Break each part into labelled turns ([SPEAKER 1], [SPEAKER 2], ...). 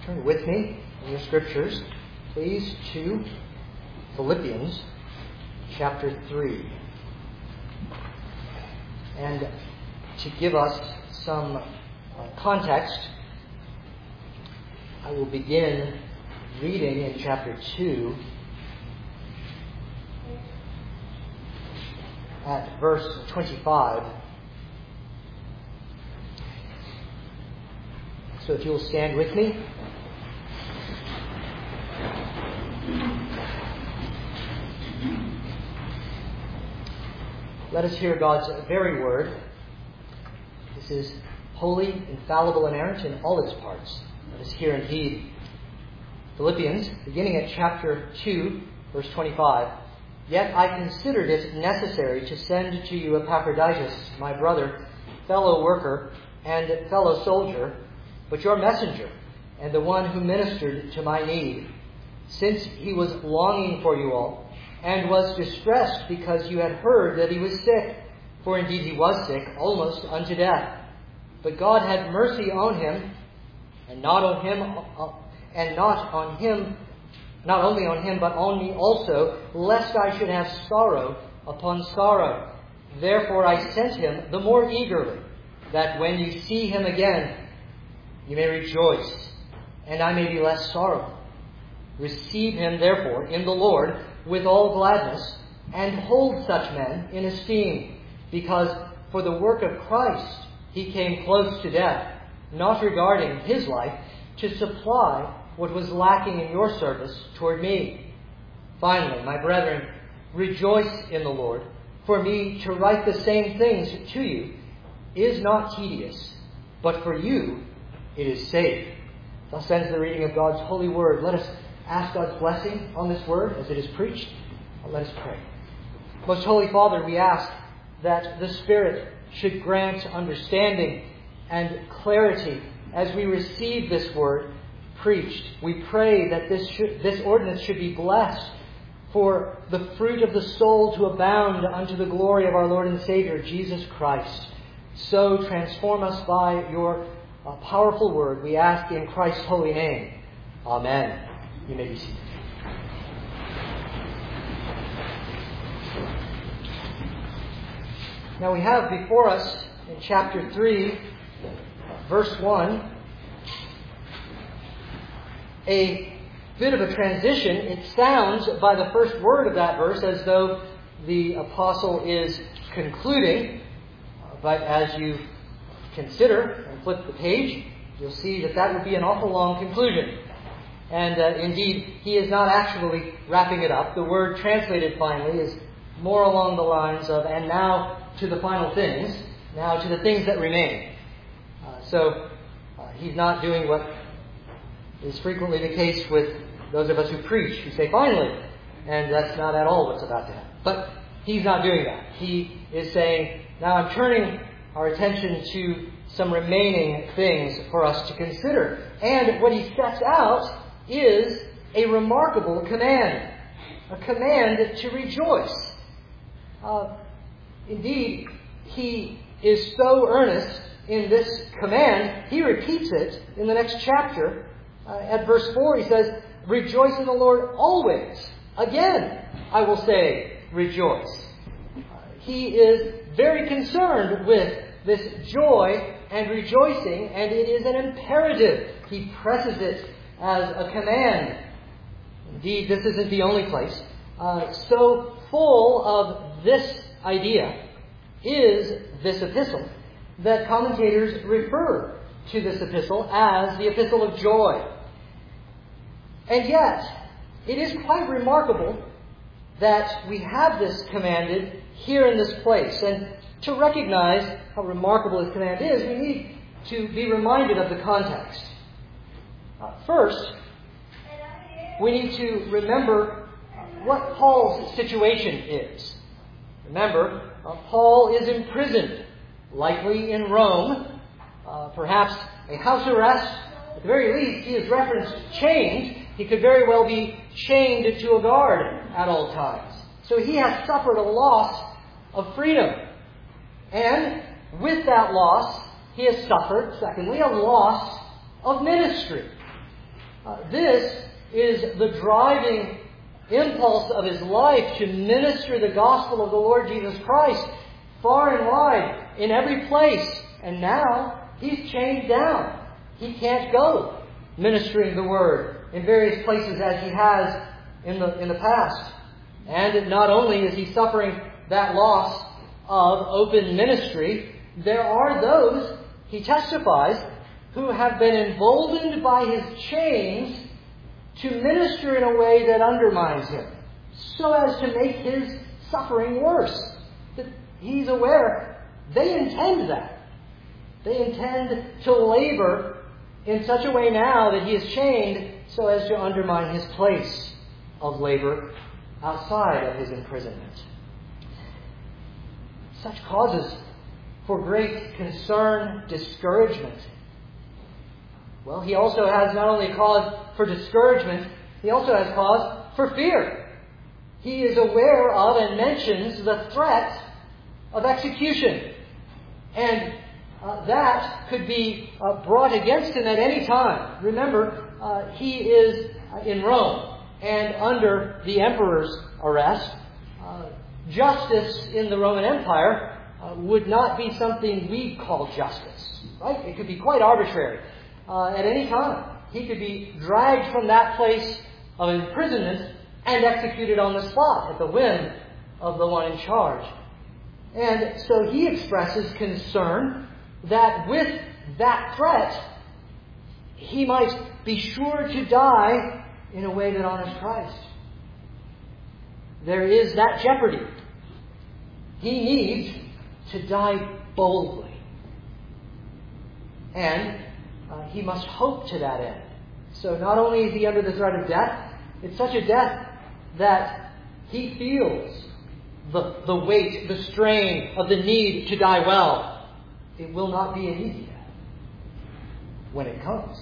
[SPEAKER 1] Turn with me in your scriptures, please, to Philippians chapter 3. And to give us some context, I will begin reading in chapter 2 at verse 25. So if you will stand with me. Let us hear God's very word. This is holy, infallible, inerrant in all its parts. Let us hear and heed. Philippians, beginning at chapter 2, verse 25. Yet I considered it necessary to send to you Epaphroditus, my brother, fellow worker, and fellow soldier, but your messenger, and the one who ministered to my need, since he was longing for you all, and was distressed because you had heard that he was sick. For indeed he was sick, almost unto death. But God had mercy on him, and not only on him, but on me also, lest I should have sorrow upon sorrow. Therefore I sent him the more eagerly, that when you see him again, you may rejoice, and I may be less sorrowful. Receive him, therefore, in the Lord with all gladness, and hold such men in esteem, because for the work of Christ he came close to death, not regarding his life, to supply what was lacking in your service toward me. Finally, my brethren, rejoice in the Lord. For me to write the same things to you is not tedious, but for you it is safe. Thus ends the reading of God's holy word. Let us ask God's blessing on this word as it is preached. Let us pray. Most Holy Father, we ask that the Spirit should grant understanding and clarity as we receive this word preached. We pray that this ordinance should be blessed for the fruit of the soul to abound unto the glory of our Lord and Savior, Jesus Christ. So transform us by your powerful word, we ask in Christ's holy name. Amen. You may be seated. Now we have before us in chapter 3, verse 1, a bit of a transition. It sounds by the first word of that verse as though the apostle is concluding, but as you consider and flip the page, you'll see that that would be an awful long conclusion. And indeed, he is not actually wrapping it up. The word translated finally is more along the lines of, and now to the final things, now to the things that remain. So he's not doing what is frequently the case with those of us who preach, who say finally, and that's not at all what's about to happen. But he's not doing that. He is saying, now I'm turning our attention to some remaining things for us to consider. And what he sets out is a remarkable command. A command to rejoice. Indeed, he is so earnest in this command, he repeats it in the next chapter. At verse 4, he says, rejoice in the Lord always. Again, I will say, rejoice. He is very concerned with this joy and rejoicing, and it is an imperative. He presses it as a command. Indeed, this isn't the only place. So full of this idea is this epistle that commentators refer to this epistle as the epistle of joy. And yet, it is quite remarkable that we have this commanded here in this place. And to recognize how remarkable this command is, we need to be reminded of the context. First, we need to remember what Paul's situation is. Remember, Paul is imprisoned, likely in Rome, perhaps a house arrest. At the very least, he is referenced chained. He could very well be chained to a guard at all times. So he has suffered a loss of freedom. And with that loss, he has suffered, secondly, a loss of ministry. This is the driving impulse of his life, to minister the gospel of the Lord Jesus Christ far and wide, in every place. And now he's chained down. He can't go ministering the word in various places as he has in the past. And not only is he suffering that loss of open ministry, there are those, he testifies, who have been emboldened by his chains to minister in a way that undermines him, so as to make his suffering worse. That he's aware they intend that. They intend to labor in such a way now that he is chained so as to undermine his place of labor outside of his imprisonment. Such causes for great concern, discouragement. Well, he also has not only cause for discouragement, he also has cause for fear. He is aware of and mentions the threat of execution. And that could be brought against him at any time. Remember, he is in Rome and under the emperor's arrest. Justice in the Roman Empire would not be something we call justice, right? It could be quite arbitrary at any time. He could be dragged from that place of imprisonment and executed on the spot at the whim of the one in charge. And so he expresses concern that with that threat, he might be sure to die in a way that honors Christ. There is that jeopardy. He needs to die boldly. And he must hope to that end. So not only is he under the threat of death, it's such a death that he feels the weight, the strain of the need to die well. It will not be an easy death when it comes.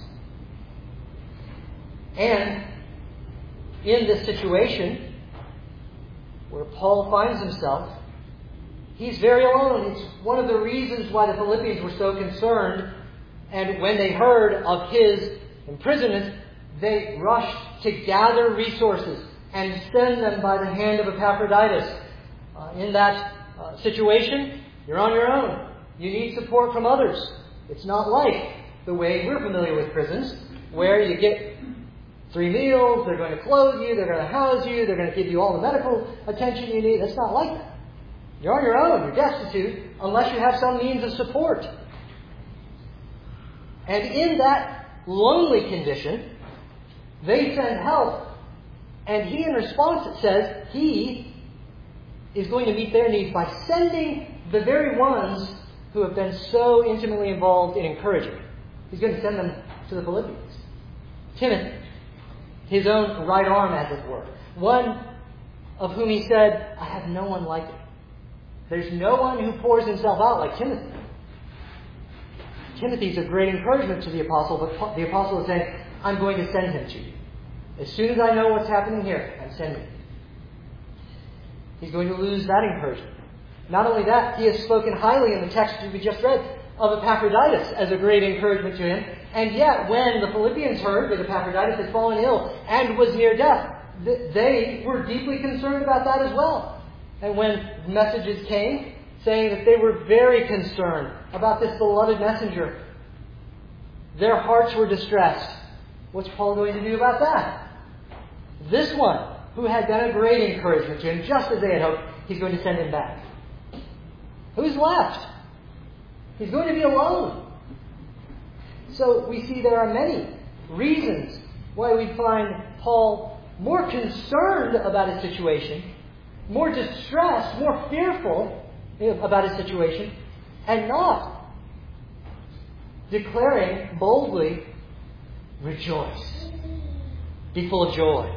[SPEAKER 1] And in this situation where Paul finds himself, he's very alone. It's one of the reasons why the Philippians were so concerned. And when they heard of his imprisonment, they rushed to gather resources and send them by the hand of Epaphroditus. In that situation, you're on your own. You need support from others. It's not like the way we're familiar with prisons, where you get 3 meals, they're going to clothe you, they're going to house you, they're going to give you all the medical attention you need. It's not like that. You're on your own. You're destitute unless you have some means of support. And in that lonely condition, they send help. And he, in response, it says, he is going to meet their needs by sending the very ones who have been so intimately involved in encouraging. He's going to send them to the Philippians. Timothy, his own right arm, as it were. One of whom he said, I have no one like it. There's no one who pours himself out like Timothy. Timothy's a great encouragement to the apostle, but the apostle is saying, I'm going to send him to you. As soon as I know what's happening here, I'm sending him. He's going to lose that encouragement. Not only that, he has spoken highly in the text we just read of Epaphroditus as a great encouragement to him. And yet, when the Philippians heard that Epaphroditus had fallen ill and was near death, they were deeply concerned about that as well. And when messages came saying that they were very concerned about this beloved messenger, their hearts were distressed. What's Paul going to do about that? This one, who had been a great encouragement to him, just as they had hoped, he's going to send him back. Who's left? He's going to be alone. So we see there are many reasons why we find Paul more concerned about his situation, more distressed, more fearful about his situation, and not declaring boldly, rejoice. Be full of joy.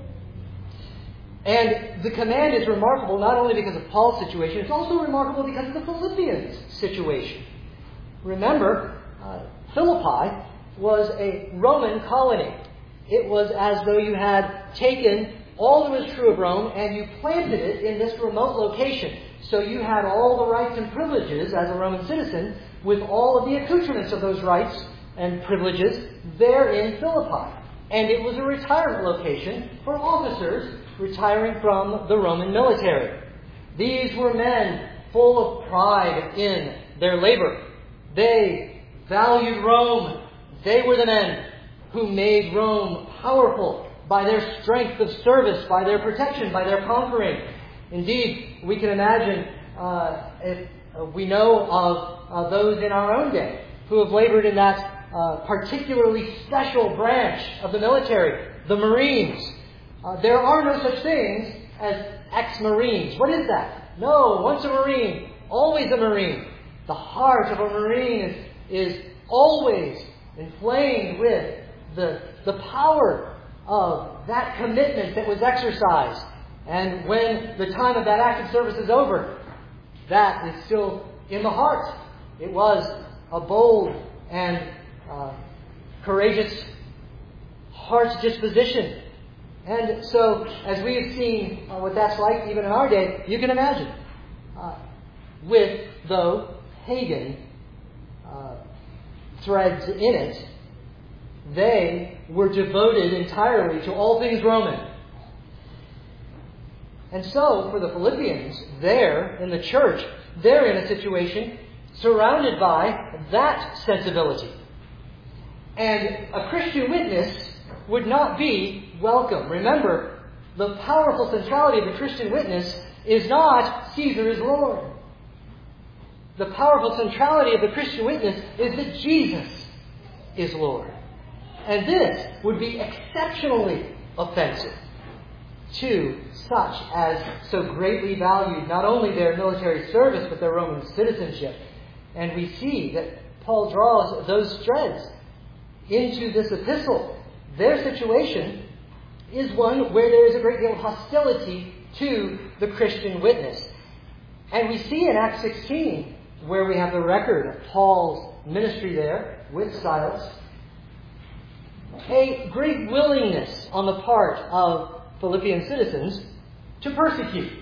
[SPEAKER 1] And the command is remarkable not only because of Paul's situation, it's also remarkable because of the Philippians' situation. Remember, Philippi was a Roman colony. It was as though you had taken all that was true of Rome and you planted it in this remote location. So you had all the rights and privileges as a Roman citizen with all of the accoutrements of those rights and privileges there in Philippi. and it was a retirement location for officers retiring from the Roman military. These were men full of pride in their labor. They valued Rome. They were the men who made Rome powerful by their strength of service, by their protection, by their conquering. Indeed, we can imagine if we know of those in our own day who have labored in that particularly special branch of the military, the Marines. There are no such things as ex-Marines. What is that? No, once a Marine, always a Marine. The heart of a Marine is always inflamed with the power of that commitment that was exercised. And when the time of that active service is over, that is still in the heart. It was a bold and courageous heart's disposition. And so, as we have seen what that's like even in our day, you can imagine. With, though, pagan threads in it, they were devoted entirely to all things Roman. And so, for the Philippians, there in the church, they're in a situation surrounded by that sensibility. And a Christian witness would not be welcome. Remember, the powerful centrality of the Christian witness is not Caesar is Lord. The powerful centrality of the Christian witness is that Jesus is Lord. And this would be exceptionally offensive to such as so greatly valued not only their military service but their Roman citizenship. And we see that Paul draws those threads into this epistle. Their situation is one where there is a great deal of hostility to the Christian witness. And we see in Acts 16, where we have the record of Paul's ministry there with Silas, a great willingness on the part of Philippian citizens to persecute.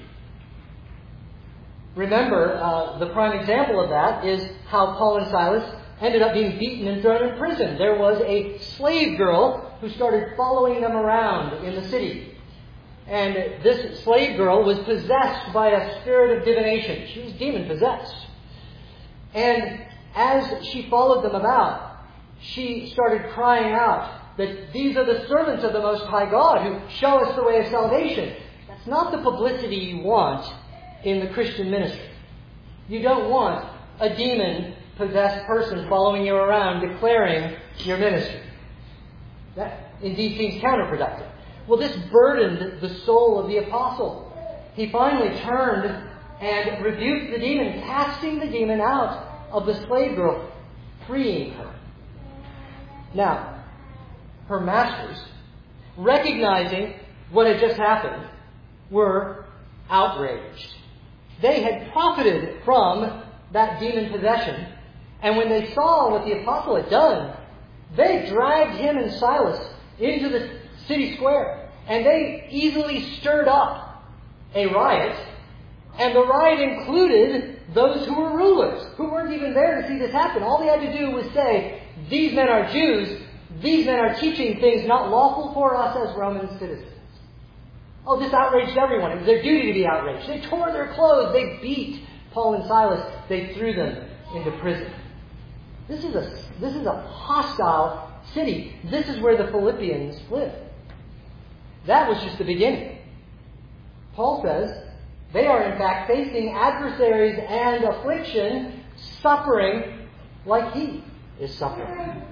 [SPEAKER 1] Remember, the prime example of that is how Paul and Silas ended up being beaten and thrown in prison. There was a slave girl who started following them around in the city. And this slave girl was possessed by a spirit of divination. She was demon-possessed. And as she followed them about, she started crying out that these are the servants of the Most High God who show us the way of salvation. That's not the publicity you want in the Christian ministry. You don't want a demon-possessed person following you around declaring your ministry. That indeed seems counterproductive. Well, this burdened the soul of the apostle. He finally turned and rebuked the demon, casting the demon out of the slave girl, freeing her. Now, her masters, recognizing what had just happened, were outraged. They had profited from that demon possession, and when they saw what the apostle had done, they dragged him and Silas into the city square, and they easily stirred up a riot, and the riot included those who were rulers, who weren't even there to see this happen. All they had to do was say, these men are Jews, these men are teaching things not lawful for us as Roman citizens. Oh, this outraged everyone. It was their duty to be outraged. They tore their clothes. They beat Paul and Silas. They threw them into prison. This is a hostile city. This is where the Philippians live. That was just the beginning. Paul says they are in fact facing adversaries and affliction, suffering like he is suffering.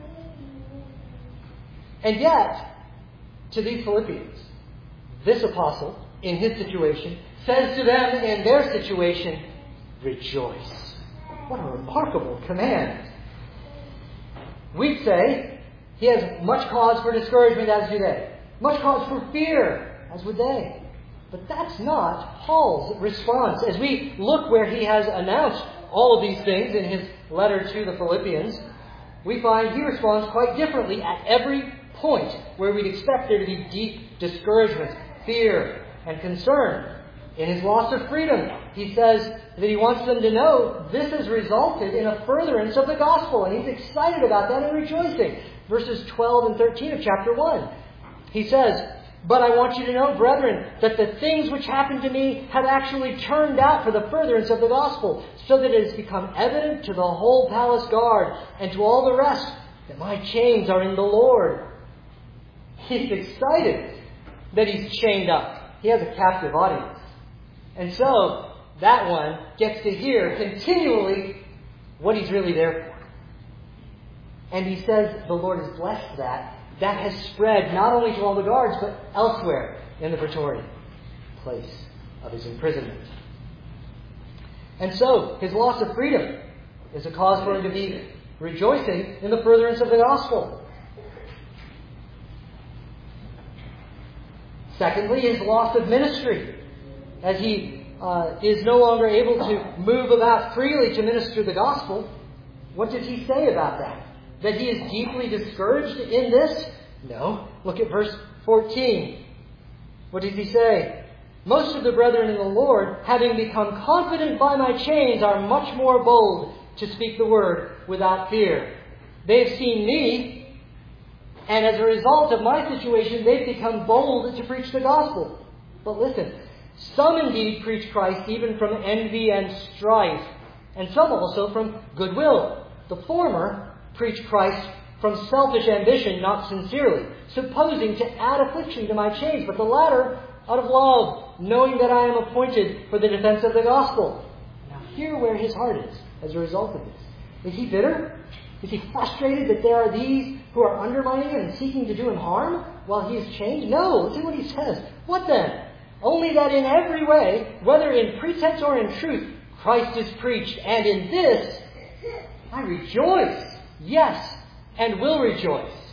[SPEAKER 1] And yet, to these Philippians, this apostle, in his situation, says to them in their situation, rejoice. What a remarkable command. We'd say he has much cause for discouragement, as do they. Much cause for fear, as would they. But that's not Paul's response. As we look where he has announced all of these things in his letter to the Philippians, we find he responds quite differently at every point where we'd expect there to be deep discouragement, fear, and concern. In his loss of freedom, he says that he wants them to know this has resulted in a furtherance of the gospel, and he's excited about that and rejoicing. Verses 12 and 13 of chapter 1. He says, "But I want you to know, brethren, that the things which happened to me have actually turned out for the furtherance of the gospel, so that it has become evident to the whole palace guard and to all the rest that my chains are in the Lord." He's excited that he's chained up. He has a captive audience. And so, that one gets to hear continually what he's really there for. And he says the Lord has blessed that. That has spread not only to all the guards, but elsewhere in the Praetorian place of his imprisonment. And so, his loss of freedom is a cause for him to be rejoicing in the furtherance of the gospel. Secondly, his loss of ministry, as he is no longer able to move about freely to minister the gospel. What does he say about that? That he is deeply discouraged in this? No. Look at verse 14. What does he say? "Most of the brethren in the Lord, having become confident by my chains, are much more bold to speak the word without fear. They have seen me, and as a result of my situation, they've become bold to preach the gospel." But listen, some indeed preach Christ even from envy and strife, and some also from goodwill. The former preach Christ from selfish ambition, not sincerely, supposing to add affliction to my chains, but the latter out of love, knowing that I am appointed for the defense of the gospel. Now hear where his heart is as a result of this. Is he bitter? Is he frustrated that there are these who are undermining him and seeking to do him harm while he is chained? No, listen what he says. "What then? Only that in every way, whether in pretense or in truth, Christ is preached, and in this I rejoice. Yes, and will rejoice."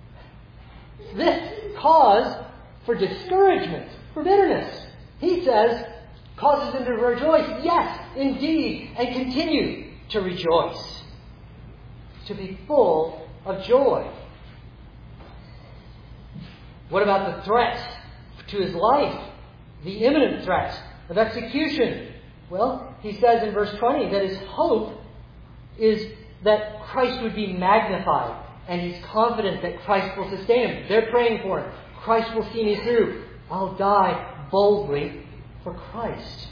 [SPEAKER 1] This cause for discouragement, for bitterness, he says, causes him to rejoice. Yes, indeed, and continue to rejoice. To be full of joy. What about the threat to his life? The imminent threat of execution. Well, he says in verse 20 that his hope is that Christ would be magnified, and he's confident that Christ will sustain him. They're praying for him. Christ will see me through. I'll die boldly for Christ.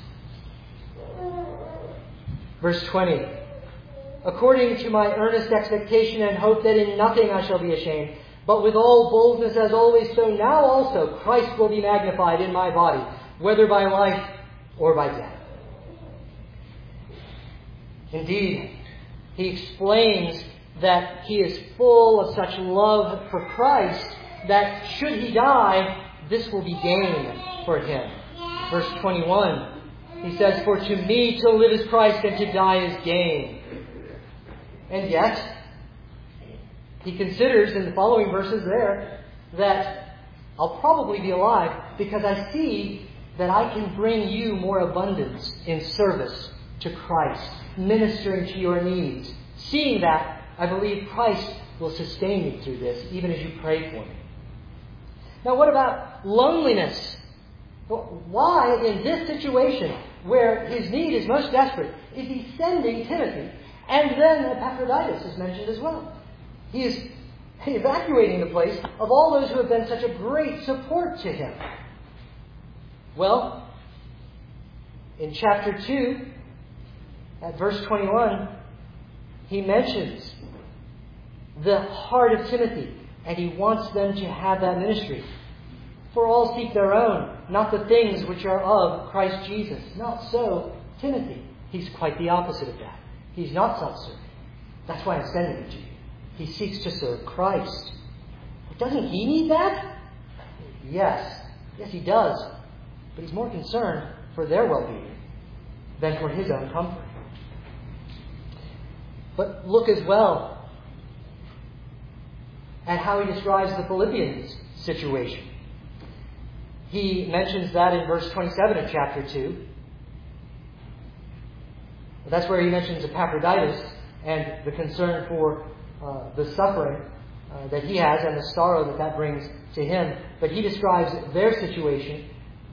[SPEAKER 1] Verse 20. "According to my earnest expectation and hope that in nothing I shall be ashamed, but with all boldness as always, so now also Christ will be magnified in my body, whether by life or by death." Indeed, he explains that he is full of such love for Christ that should he die, this will be gain for him. Verse 21, he says, "For to me to live is Christ, and to die is gain." And yet, he considers in the following verses there that I'll probably be alive because I see that I can bring you more abundance in service to Christ, ministering to your needs. Seeing that, I believe Christ will sustain me through this, even as you pray for me. Now, what about loneliness? Why, in this situation, where his need is most desperate, is he sending Timothy? And then Epaphroditus is mentioned as well. He is evacuating the place of all those who have been such a great support to him. Well, in chapter 2, at verse 21, he mentions the heart of Timothy, and he wants them to have that ministry. "For all seek their own, not the things which are of Christ Jesus. Not so Timothy." He's quite the opposite of that. He's not self-serving. That's why I'm sending him to you. He seeks to serve Christ. But doesn't he need that? Yes. Yes, he does. But he's more concerned for their well-being than for his own comfort. But look as well at how he describes the Philippians' situation. He mentions that in verse 27 of chapter 2. That's where he mentions Epaphroditus and the concern for the suffering that he has and the sorrow that that brings to him. But he describes their situation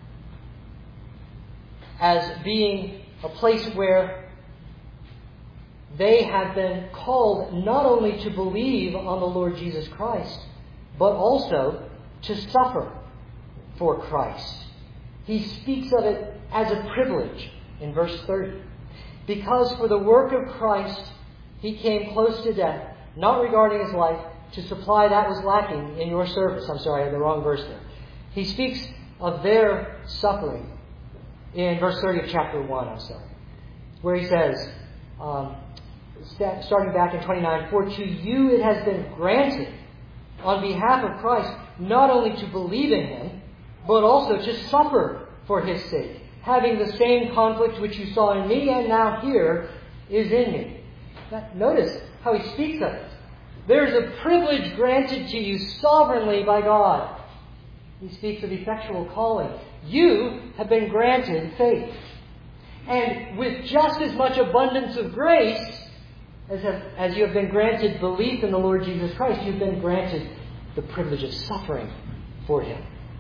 [SPEAKER 1] as being a place where they have been called not only to believe on the Lord Jesus Christ, but also to suffer for Christ. He speaks of it as a privilege in verse 30. Because for the work of Christ he came close to death, not regarding his life, to supply that was lacking in your service. I'm sorry, I had the wrong verse there. He speaks of their suffering in verse 30 of chapter 1, where he says, starting back in 29, "For to you it has been granted on behalf of Christ not only to believe in him, but also to suffer for his sake, having the same conflict which you saw in me and now here is in me." Now, notice how he speaks of it. There's a privilege granted to you sovereignly by God. He speaks of effectual calling. You have been granted faith. And with just as much abundance of grace as you have been granted belief in the Lord Jesus Christ, you've been granted the privilege of suffering for him.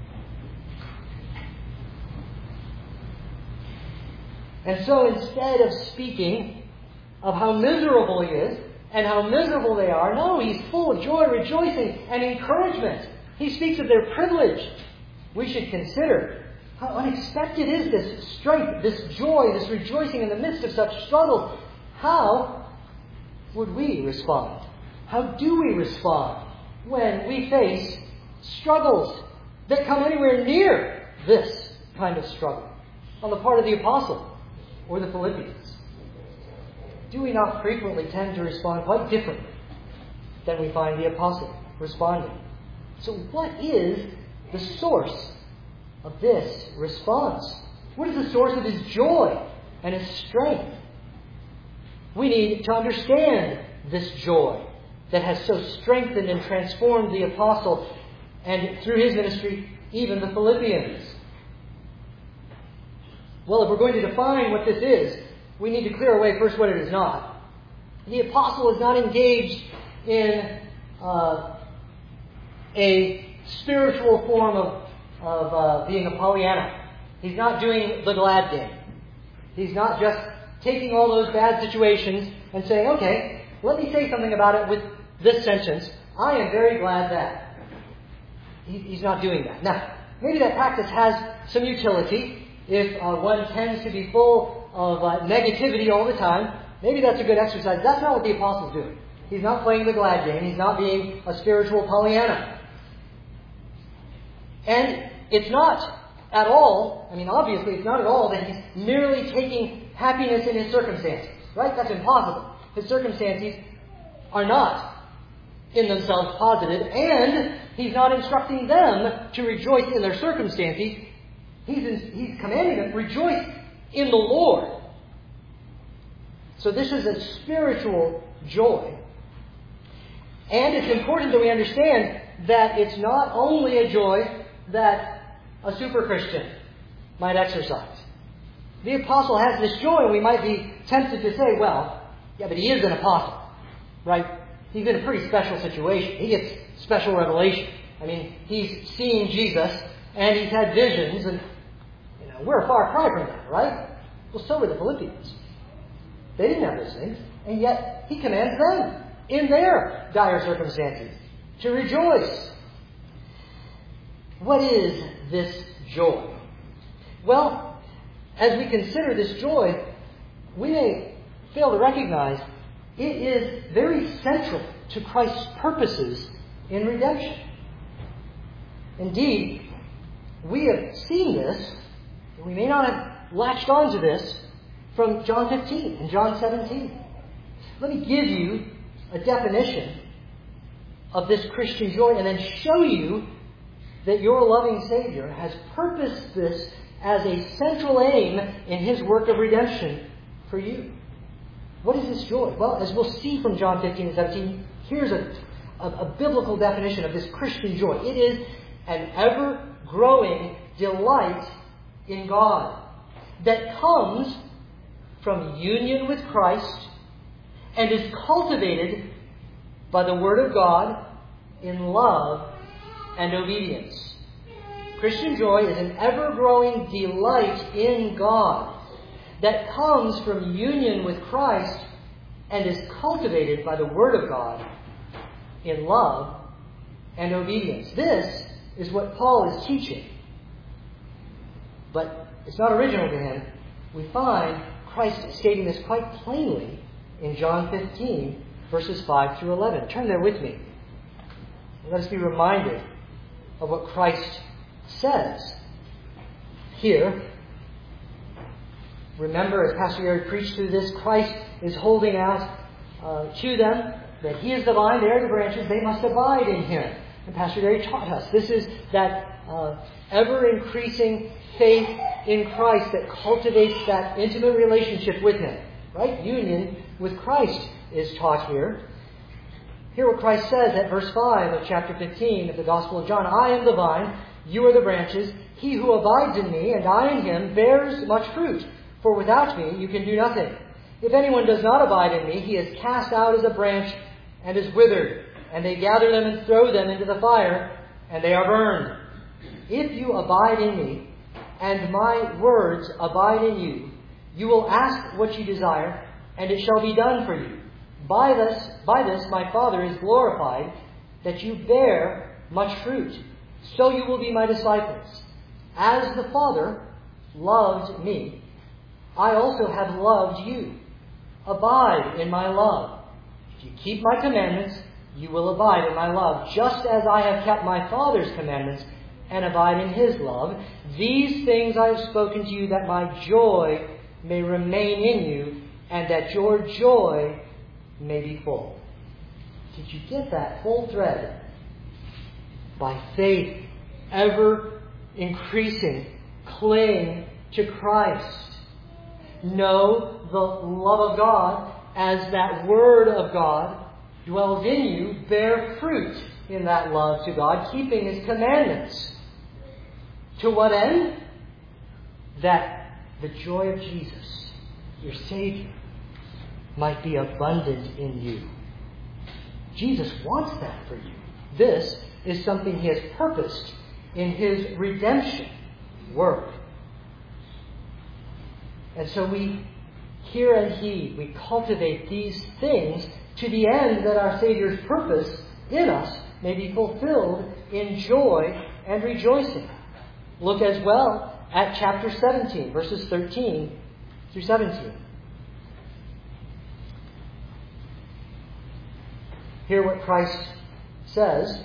[SPEAKER 1] And so instead of speaking of how miserable he is and how miserable they are, no, he's full of joy, rejoicing, and encouragement. He speaks of their privilege. We should consider how unexpected is this strength, this joy, this rejoicing in the midst of such struggles. How would we respond? How do we respond when we face struggles that come anywhere near this kind of struggle on the part of the apostle or the Philippians? Do we not frequently tend to respond quite differently than we find the apostle responding? So what is the source of this response? What is the source of his joy and his strength? We need to understand this joy that has so strengthened and transformed the apostle and through his ministry, even the Philippians. Well, if we're going to define what this is, we need to clear away first what it is not. The apostle is not engaged in a spiritual form of being a Pollyanna. He's not doing the glad game. He's not just taking all those bad situations and saying, okay, let me say something about it with this sentence. I am very glad that. He's not doing that. Now, maybe that practice has some utility. If one tends to be full of negativity all the time, maybe that's a good exercise. That's not what the apostle's doing. He's not playing the glad game. He's not being a spiritual Pollyanna. And it's not at all, obviously it's not at all that he's merely taking happiness in his circumstances. Right? That's impossible. His circumstances are not in themselves positive, and he's not instructing them to rejoice in their circumstances. He's commanding them, rejoice in the Lord. So this is a spiritual joy. And it's important that we understand that it's not only a joy that a super Christian might exercise. The apostle has this joy, and we might be tempted to say, well, yeah, but he is an apostle, right? He's in a pretty special situation. He gets special revelation. He's seen Jesus, and he's had visions, and we're a far cry from that, right? Well, so were the Philippians. They didn't have those things, and yet he commands them in their dire circumstances to rejoice. What is this joy? Well, as we consider this joy, we may fail to recognize it is very central to Christ's purposes in redemption. Indeed, we have seen this, and we may not have latched on to this, from John 15 and John 17. Let me give you a definition of this Christian joy and then show you that your loving Savior has purposed this as a central aim in his work of redemption for you. What is this joy? Well, as we'll see from John 15 and 17, here's a biblical definition of this Christian joy. It is an ever-growing delight in God that comes from union with Christ and is cultivated by the Word of God in love and obedience. Christian joy is an ever-growing delight in God that comes from union with Christ and is cultivated by the Word of God in love and obedience. This is what Paul is teaching. But it's not original to him. We find Christ stating this quite plainly in John 15, verses 5 through 11. Turn there with me. Let us be reminded of what Christ says here. Remember, as Pastor Gary preached through this, Christ is holding out to them that He is the vine, they are the branches, they must abide in Him. And Pastor Gary taught us. This is that ever-increasing faith in Christ that cultivates that intimate relationship with Him. Right? Union with Christ is taught here. Hear what Christ says at verse 5 of chapter 15 of the Gospel of John. I am the vine, you are the branches. He who abides in me, and I in him, bears much fruit. For without me you can do nothing. If anyone does not abide in me, he is cast out as a branch and is withered. And they gather them and throw them into the fire, and they are burned. If you abide in me, and my words abide in you, you will ask what you desire, and it shall be done for you. By this my Father is glorified, that you bear much fruit. So you will be my disciples. As the Father loved me, I also have loved you. Abide in my love. If you keep my commandments, you will abide in my love, just as I have kept my Father's commandments and abide in His love. These things I have spoken to you, that my joy may remain in you, and that your joy may be full. Did you get that full thread? By faith, ever increasing, cling to Christ. Know the love of God as that Word of God dwells in you. Bear fruit in that love to God, keeping His commandments. To what end? That the joy of Jesus, your Savior, might be abundant in you. Jesus wants that for you. This is something He has purposed in His redemption work. And so we hear and heed, we cultivate these things to the end that our Savior's purpose in us may be fulfilled in joy and rejoicing. Look as well at chapter 17, verses 13 through 17. Hear what Christ says.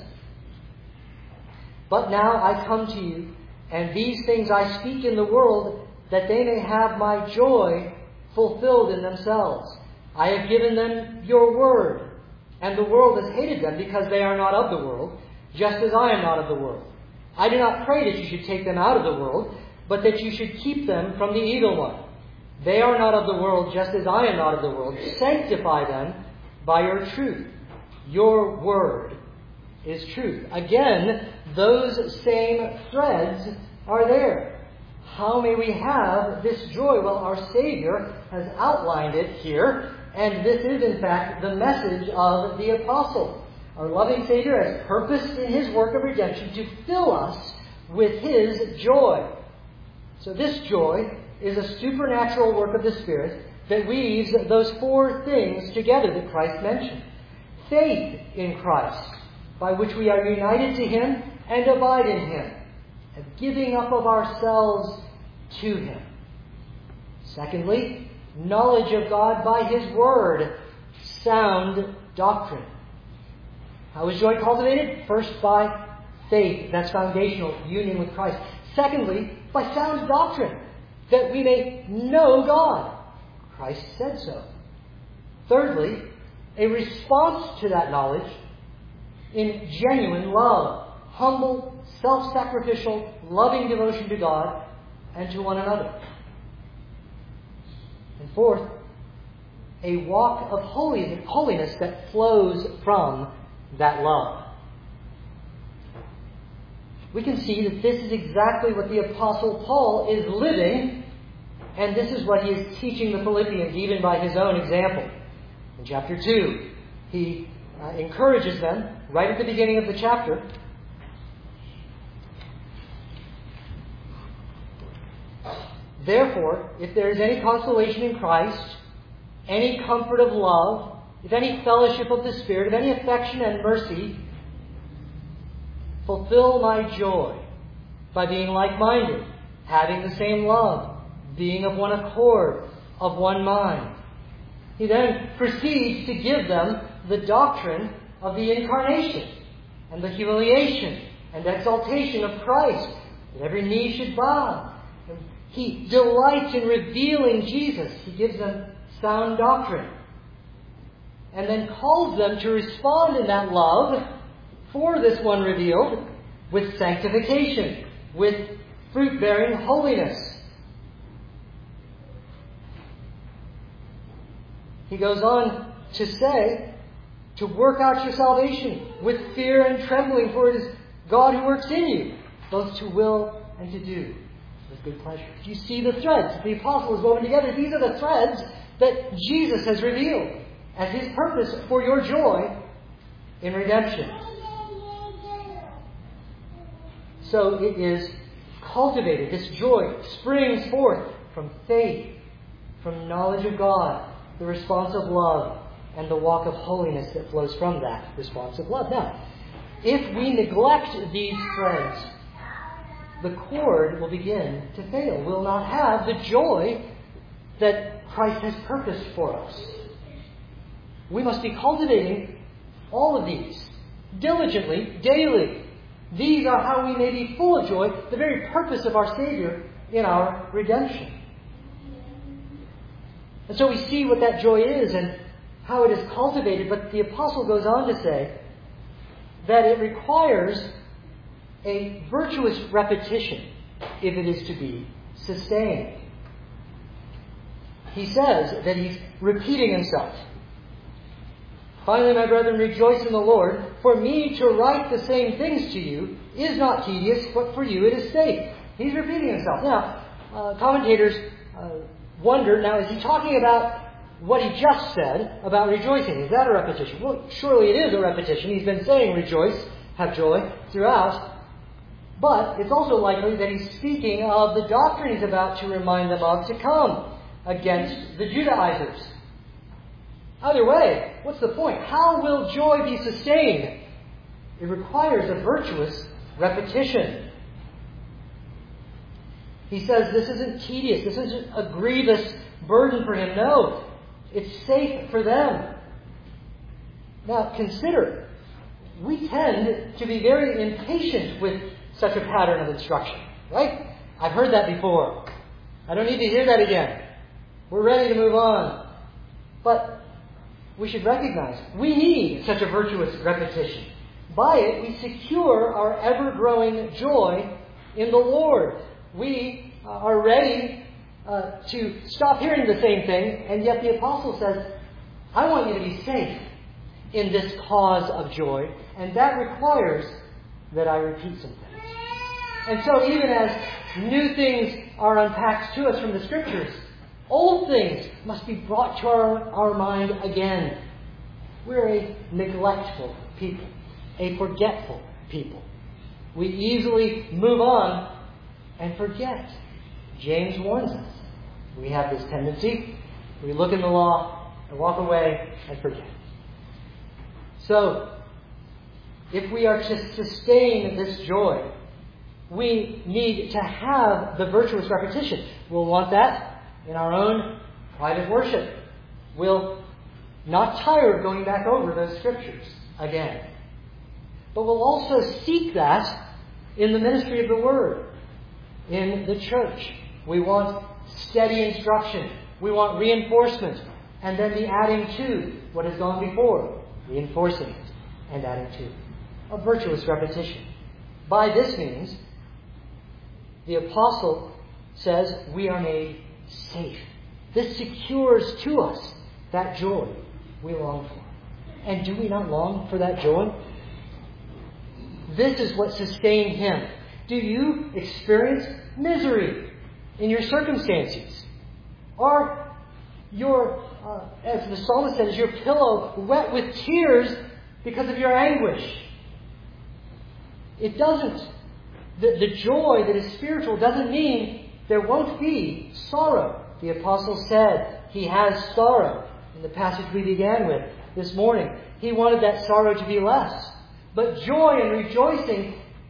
[SPEAKER 1] But now I come to you, and these things I speak in the world, that they may have my joy fulfilled in themselves. I have given them your word, and the world has hated them because they are not of the world, just as I am not of the world. I do not pray that you should take them out of the world, but that you should keep them from the evil one. They are not of the world, just as I am not of the world. Sanctify them by your truth. Your word is truth. Again, those same threads are there. How may we have this joy? Well, our Savior has outlined it here, and this is, in fact, the message of the Apostle. Our loving Savior has purposed in His work of redemption to fill us with His joy. So this joy is a supernatural work of the Spirit that weaves those four things together that Christ mentioned. Faith in Christ, by which we are united to Him and abide in Him, and giving up of ourselves to Him. Secondly, knowledge of God by His Word, sound doctrine. How is joy cultivated? First, by faith. That's foundational, union with Christ. Secondly, by sound doctrine, that we may know God. Christ said so. Thirdly, a response to that knowledge in genuine love, humble, self-sacrificial, loving devotion to God and to one another. And fourth, a walk of holiness that flows from that love. We can see that this is exactly what the Apostle Paul is living, and this is what he is teaching the Philippians, even by his own example. In chapter 2, he encourages them, right at the beginning of the chapter, therefore, if there is any consolation in Christ, any comfort of love, if any fellowship of the Spirit, if any affection and mercy, fulfill my joy by being like-minded, having the same love, being of one accord, of one mind. He then proceeds to give them the doctrine of the incarnation and the humiliation and exaltation of Christ, that every knee should bow. And he delights in revealing Jesus. He gives them sound doctrine. And then calls them to respond in that love for this one revealed with sanctification, with fruit-bearing holiness. He goes on to say, to work out your salvation with fear and trembling, for it is God who works in you, both to will and to do with good pleasure. Do you see the threads the apostle has woven together? These are the threads that Jesus has revealed as his purpose for your joy in redemption. So it is cultivated. This joy springs forth from faith, from knowledge of God, the response of love, and the walk of holiness that flows from that response of love. Now, if we neglect these threads, the cord will begin to fail. We'll not have the joy that Christ has purposed for us. We must be cultivating all of these diligently, daily. These are how we may be full of joy, the very purpose of our Savior in our redemption. And so we see what that joy is and how it is cultivated, but the apostle goes on to say that it requires a virtuous repetition if it is to be sustained. He says that he's repeating himself. Finally, my brethren, rejoice in the Lord. For me to write the same things to you is not tedious, but for you it is safe. He's repeating himself. Now, commentators wonder, now is he talking about what he just said about rejoicing? Is that a repetition? Well, surely it is a repetition. He's been saying rejoice, have joy throughout. But it's also likely that he's speaking of the doctrine he's about to remind them of to come against the Judaizers. Either way, what's the point? How will joy be sustained? It requires a virtuous repetition. He says this isn't tedious. This isn't a grievous burden for him. No, it's safe for them. Now consider, we tend to be very impatient with such a pattern of instruction, right? I've heard that before. I don't need to hear that again. We're ready to move on. But we should recognize we need such a virtuous repetition. By it, we secure our ever-growing joy in the Lord. We are ready to stop hearing the same thing, and yet the apostle says, I want you to be safe in this cause of joy, and that requires that I repeat some things. And so even as new things are unpacked to us from the Scriptures, old things must be brought to our mind again. We're a neglectful people, a forgetful people. We easily move on and forget. James warns us. We have this tendency. We look in the law and walk away and forget. So, if we are to sustain this joy, we need to have the virtuous repetition. We'll want that in our own private worship. We'll not tire of going back over those Scriptures again. But we'll also seek that in the ministry of the Word, in the church. We want steady instruction. We want reinforcement. And then the adding to what has gone before. Reinforcing it and adding to. A virtuous repetition. By this means, the apostle says we are made safe. This secures to us that joy we long for. And do we not long for that joy? This is what sustained him. Do you experience misery in your circumstances? Are your, as the psalmist says, your pillow wet with tears because of your anguish? It doesn't. The joy that is spiritual doesn't mean there won't be sorrow. The apostle said he has sorrow in the passage we began with this morning. He wanted that sorrow to be less. But joy and rejoicing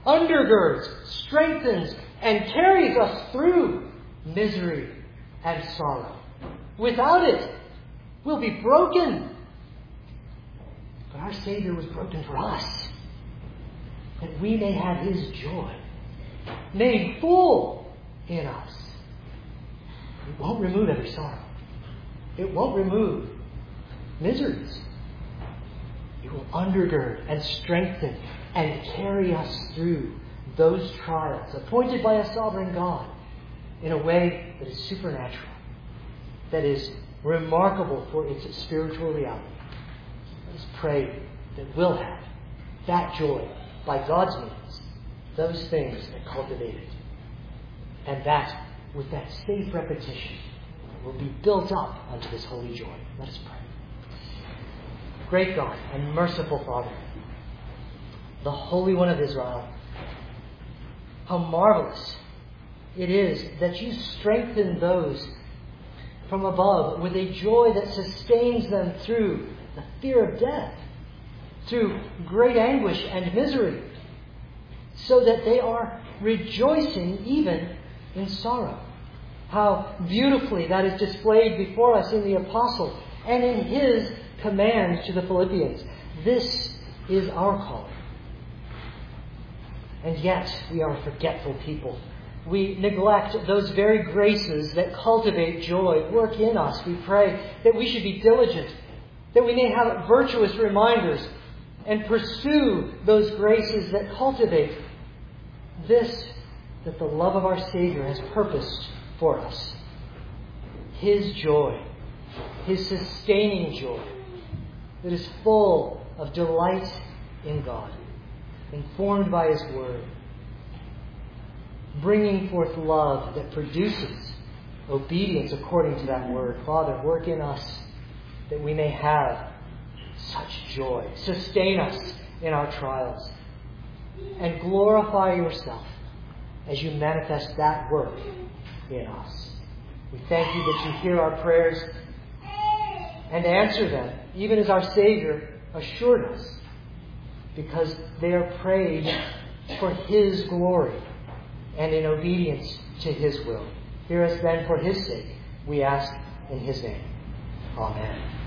[SPEAKER 1] undergirds, strengthens, and carries us through misery and sorrow. Without it, we'll be broken. But our Savior was broken for us, that we may have His joy made full in us. It won't remove every sorrow. It won't remove miseries. It will undergird and strengthen and carry us through those trials appointed by a sovereign God in a way that is supernatural, that is remarkable for its spiritual reality. Let us pray that we'll have that joy by God's means, those things that cultivate it, and that with that safe repetition will be built up unto this holy joy. Let us pray. Great God and merciful Father, the Holy One of Israel, how marvelous it is that you strengthen those from above with a joy that sustains them through the fear of death, through great anguish and misery, so that they are rejoicing even in sorrow. How beautifully that is displayed before us in the Apostle and in his command to the Philippians. This is our calling. And yet we are a forgetful people. We neglect those very graces that cultivate joy. Work in us, we pray, that we should be diligent, that we may have virtuous reminders and pursue those graces that cultivate this, that the love of our Savior has purposed for us. His joy, His sustaining joy, that is full of delight in God, informed by His Word, bringing forth love that produces obedience according to that Word. Father, work in us that we may have such joy. Sustain us in our trials. And glorify yourself as you manifest that work in us. We thank you that you hear our prayers and answer them, even as our Savior assured us, because they are prayed for His glory and in obedience to His will. Hear us then for His sake, we ask in His name. Amen.